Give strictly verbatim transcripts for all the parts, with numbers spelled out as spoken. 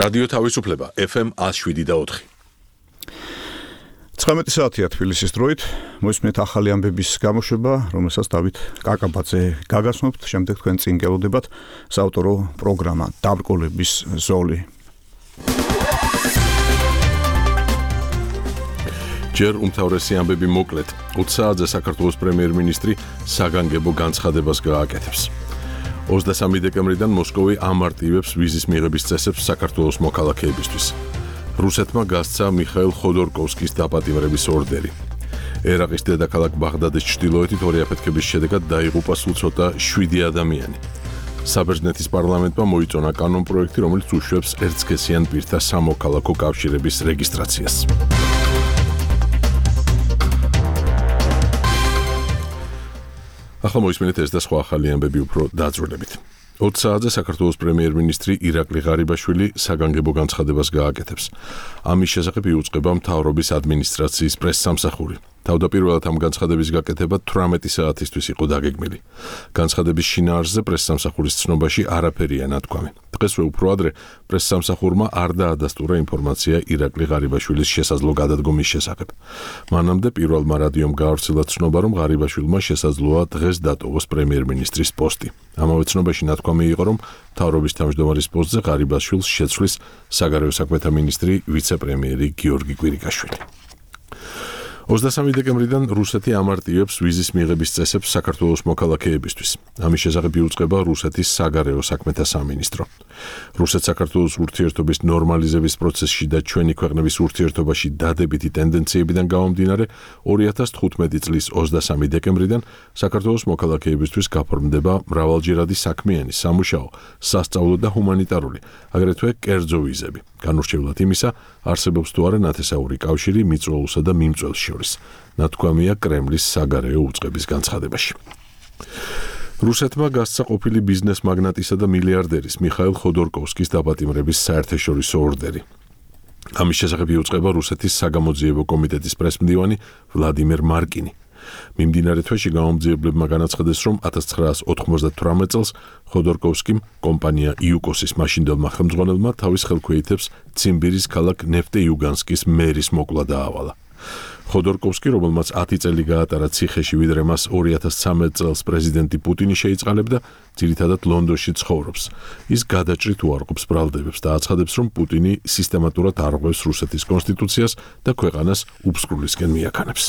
რადიო თავისუფლება ეფ ემ one oh seven და four. ცხრამეტი საათია თბილისის დროით, მოისმენთ ახალი ამბების გამოშვება, რომელსაც დავით კაკაბაძე გაგაცნობთ, შემდეგ თქვენ წინ გელოდებათ საავტორო პროგრამა დაბრკოლების ზოლი. ჯერ უმთავრესი ამბები მოკლედ. ოთხ საათზე საქართველოს პრემიერ-მინისტრი საგანგებო განცხადებას გააკეთებს. ოცდამესამე დეკემბრიდან მოსკოვი ამარტივებს ვიზის მიღების წესებს საქართველოს მოქალაქეებისთვის. რუსეთმა გასცა მიხაილ ხოდორკოვსკის დაპატიმრების ორდერი. ერაყის დედაქალაქ ბაღდადის ჩრდილოეთით ორი აფეთქების შედეგად დაიღუპა სულ ცოტა შვიდი ადამიანი. საბერძნეთის პარლამენტმა მოიწონა კანონპროექტი, რომელიც უშვებს ერთსქესიან პირთა სამოქალაქო კავშირების რეგისტრაციას. ახლა მოისმენთ ეს და სხვა ახალი ამბები უფრო დაწვრილებით. ოთხ საათზე საქართველოს პრემიერ-მინისტრი ირაკლი ღარიბაშვილი საგანგებო განცხადებას გააკეთებს. ამის შესახებ იუწყება მთავრობის ადმინისტრაციის პრესსამსახური. თავდაპირველად ამ განცხადების გაკეთება თვრამეტი საათისთვის იყო დაგეგმილი. განცხადების შინაარსზე პრესსამსახურის ცნობაში არაფერია ნათქვამი. დღესვე უფრო ადრე პრესსამსახურმა არ დაადასტურა ინფორმაცია ირაკლი ღარიბაშვილის შესაძლო გადადგომის შესახებ. მანამდე პირველმა რადიომ გაავრცელა ცნობა, რომ ღარიბაშვილმა შესაძლოა დღეს დატოვოს პრემიერ-მინისტრის პოსტი. ამავე ცნობაში ნათქვამი იყო, რომ მთავრობის თავმჯდომარის პოსტზე ღარიბაშვილს შეცვლის საგარეო საქმეთა მინისტრი ვიცე-პრემიერი გიორგი კვირიკაშვილი. ოცდამესამე დეკემბრიდან რუსეთი ამარტივებს ვიზის მიღების წესებს საქართველოს მოქალაქეებისთვის. ამის შესახებ იუწყება რუსეთის საგარეო საქმეთა სამინისტრო. რუსეთ-საქართველოს ურთიერთობის ნორმალიზების პროცესში და ჩვენი ქვეყნების ურთიერთობაში დადებითი ტენდენციებიდან გამომდინარე, ორი ათას თხუთმეტი წლის ოცდამესამე დეკემბრიდან საქართველოს მოქალაქეებისთვის გაფორმდება მრავალჯერადი საქმიანი, სამუშაო, სასწავლო და ჰუმანიტარული, აგრეთვე კერძო ვიზები. განურჩევლად იმისა, არსებობს თუ არა ნათესაური კავშირი მიწვეულსა და მიმწველს შორის. ნათქვამია კრემლის საგარეო უწყების განცხადებაში. რუსეთმა გასცა ყოფილი ბიზნეს მაგნატისა და მილიარდერის მიხაილ ხოდორკოვსკის დაპატიმრების საერთაშორისო ორდერი. ამის შესახებ იუწყება რუსეთის საგამოძიებო კომიტეტის პრესმდივანი ვლადიმერ მარკინი. მიმდინარე თვეში გამომძიებლებმა განაცხადეს, რომ ათას ცხრაას ოთხმოცდათვრამეტ წელს ხოდორკოვსკიმ კომპანია იუკოსის მაშინდელმა ხელმძღვანელმა თავის ხელქვეითებს ციმბირის ქალაქ ნეფტე-იუგანსკის მერის მოკლა დაავალა. ხოდორკოვსკი, რომელმაც ათი წელი გაატარა ციხეში, ვიდრე მას ორი ათას ცხრამეტ წელს პრეზიდენტი პუტინი შეიწყალებდა, ძირითადად ლონდონში ცხოვრობს. ის გადაჭრით უარყოფს ბრალდებებს და აცხადებს, რომ პუტინი სისტემატურად არღვევს რუსეთის კონსტიტუციას და ქვეყანას უბსკრულისკენ მიაქანებს.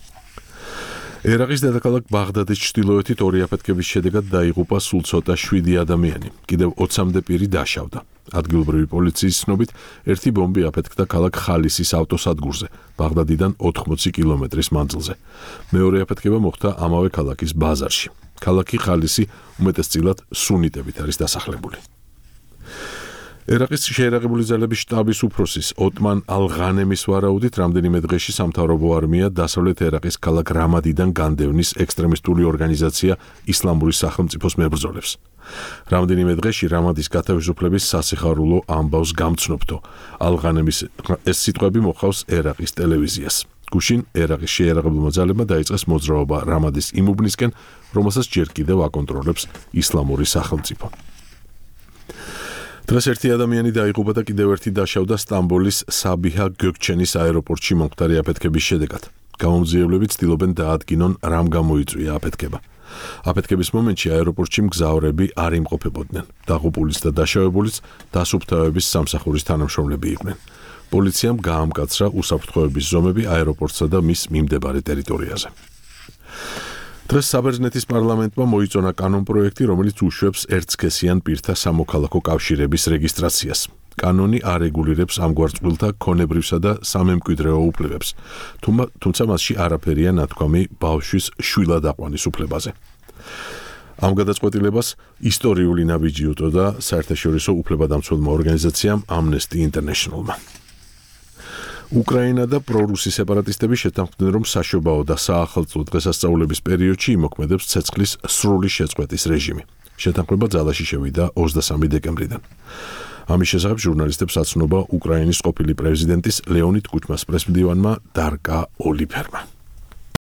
ერაყის დედაქალაქ ბაღდადის ჩრდილოეთით ორი აფეთქების შედეგად დაიღუპა სულ ცოტა შვიდი ადამიანი. კიდევ ოცამდე პირი დაშავდა. ადგილობრივი პოლიციის ცნობით, ერთი ბომბი აფეთქდა ქალაქ ხალისის ავტოსადგურზე, ბაღდადიდან ოთხმოცი კილომეტრის მანძილზე. მეორე აფეთქება მოხდა ამავე ქალაქის ბაზარში. ქალაქი ხალისი უმეტესწილად სუნიტებით არის დასახლებული. ერაყის შეიარაღებული ძალების შტაბის უფროსის ოტმან ალ-ღანემის ვარაუდით, რამდენიმე დღეში სამთავრობო არმია დასავლეთ ერაყის ქალაქ რამადიდან განდევნის ექსტრემისტული ორგანიზაცია ისლამური სახელმწიფოს მებრძოლებს. რამდენიმე დღეში რამადის გათავისუფლების სასიხარულო ამბავს გამცნობთო. ალ-ღანემის ეს სიტყვები მოხავს ერაყის ტელევიზიას. გუშინ ერაყის შეიარაღებულმა ძალებმა დაიწყეს მოძრაობა რამადის იმ უბნისკენ, რომელსაც ჯერ კიდევ აკონტროლებს ისლამური სახელმწიფო. დღეს ერთი ადამიანი დაიღუპა და კიდევ ერთი დაშავდა სტამბოლის საბიჰა გოგჩენის აეროპორტში მომხდარი აფეთქების შედეგად. გამომძიებლები ცდილობენ დაადგინონ, რამ გამოიწვია აფეთქება. აფეთქების მომენტში აეროპორტში მგზავრები არ იმყოფებოდნენ. დაღუპულიც და დაშავებულიც დასუფთავების სამსახურის თანამშრომლები იყვნენ. პოლიციამ გაამკაცრა უსაფრთხოების ზომები აეროპორტსა და მის მიმდებარე ტერიტორიაზე. დღეს საბერძნეთის პარლამენტმა მოიწონა კანონპროექტი, რომელიც უშვებს ერთსქესიან პირთა სამოქალაქო კავშირების რეგისტრაციას. კანონი არეგულირებს ამგვარ წყვილთა ქონებრივსა და სამემკვიდრეო უფლებებს, თუმცა მასში არაფერია ნათქვამი ბავშვის შვილად აყვანის უფლებაზე. ამ გადაწყვეტილებას ისტორიული ნაბიჯი უწოდა საერთაშორისო უფლებადამცველმა ორგანიზაციამ Amnesty International-მა. უკრაინა და პრორუსი სეპარატისტები შეთანხმდნენ, რომ საშობაო და საახალწლო დღესასწაულების პერიოდში იმოქმედებს ცეცხლის სრული შეწყვეტის რეჟიმი. შეთანხმება ძალაში შევიდა ოცდამესამე დეკემბრიდან. ამის შესახებ ჟურნალისტებს აცნობა უკრაინის ყოფილი პრეზიდენტის ლეონიდ კუჩმას პრესმდივანმა დარკა ოლიფერმა.